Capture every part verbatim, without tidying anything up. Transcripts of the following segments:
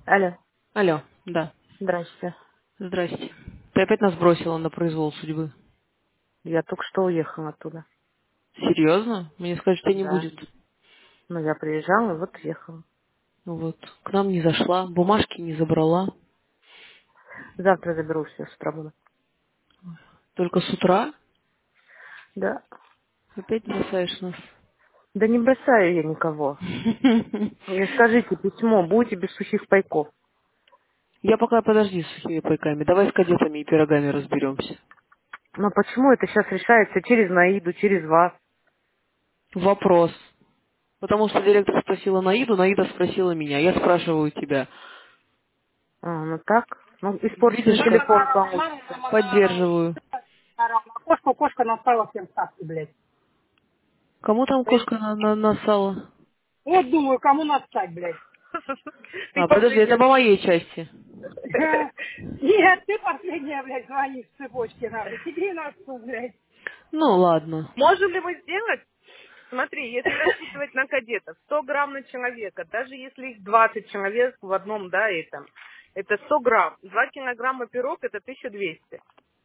Алло, Алло, да. здрасте. Здрасте. Ты опять нас бросила на произвол судьбы. Я только что уехала оттуда. Серьезно? Мне сказать, что тебя не Да. будет. Ну, я приезжала, вот ехала. Ну вот. К нам не зашла, бумажки не забрала. Завтра заберу все с утра буду. Только с утра Да. опять бросаешь нас. Да не бросаю я никого. Мне скажите письмо, будете без сухих пайков. Я пока подожди с сухими пайками. Давай с кадетами и пирогами разберемся. Но почему это сейчас решается через Наиду, через вас? Вопрос. Потому что директор спросила Наиду, Наида спросила меня. Я спрашиваю тебя. А, ну так. Ну, испорченный Видишь, как телефон получится. поддерживаю. Кошка, кошка настала всем ставки, блядь. Кому там кошка на, на, насала? Вот думаю, кому настать, блядь. Ты А, подожди, это последняя. по моей части. Нет, ты последняя, блядь, звонишь в цепочке, нахуй. Тебе на что, блядь. Ну, ладно. Можем ли мы сделать? Смотри, если рассчитывать на кадетов, сто грамм на человека, даже если их двадцать человек в одном, да, этом, это сто грамм. два килограмма пирог это тысяча двести.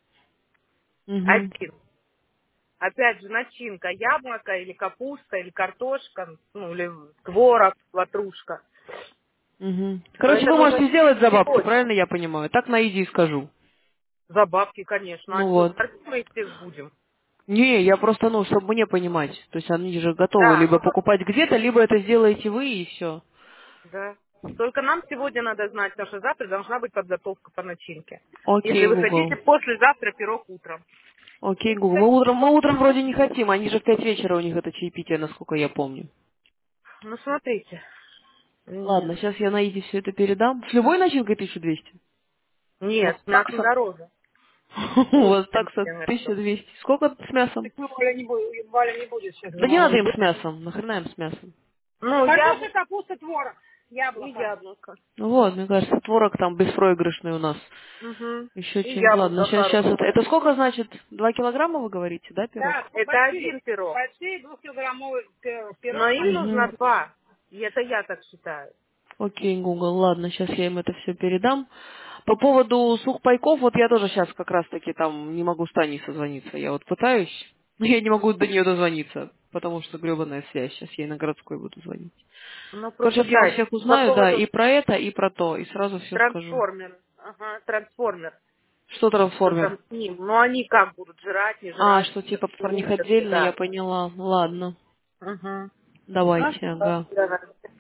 Угу. Один. Опять же, начинка, яблоко или капуста, или картошка, ну, или творог, ватрушка. Угу. Но Короче, это вы нужно можете сделать за бабки, сегодня. правильно я понимаю? Так на иди и скажу. За бабки, конечно. А Ну что, вот. кормить мы их всех будем? Не, я просто, ну, чтобы мне понимать. То есть они же готовы Да, либо ну вот, покупать где-то, либо это сделаете вы и все. да. Только нам сегодня надо знать, потому что завтра должна быть подготовка по начинке. Если Окей, вы хотите, Google. послезавтра пирог утром. Окей, Google. Мы утром, мы утром вроде не хотим, они же в пять вечера у них это чаепитие, насколько я помню. Ну, смотрите. Нет. Ладно, сейчас я на иди все это передам. С любой начинкой тысяча двести? У вас Нет, с мясом такса? дороже. У Ой, вас такса хорошо. тысяча двести. Сколько с мясом? Так ну, Валя не будет, Валя не будет сейчас Да не дома. надо им с мясом. Нахрена им с мясом? Ну, Картошка, яблоко капуста, творог, и яблоко. яблоко. Ну вот, мне кажется, творог там беспроигрышный у нас. Угу. Еще И чем. Ладно, яблоко сейчас, сейчас это. хорошее. Это сколько значит? Два килограмма вы говорите, да, Да, пирог? Это большие, один пирог. большие двухкилограммовый пи- Но пирог. им нужно Угу. два. И это я так считаю. Окей, Google, ладно, сейчас я им это все передам. По поводу сухпайков, вот я тоже сейчас как раз-таки там не могу с Таней созвониться. Я вот пытаюсь, но я не могу до нее дозвониться, потому что гребаная связь. Сейчас я ей на городской буду звонить. Ну, Короче, просто вот я у дайте. всех По узнаю, да, поводу и про это, и про то, и сразу все скажу. трансформер. Ага, трансформер. Что Что трансформер? там с ним? Ну, они как будут жрать, не А, жрать? что типа про них Месяц, отдельно, я да. поняла. Ладно, Угу. давайте, ага. Давай.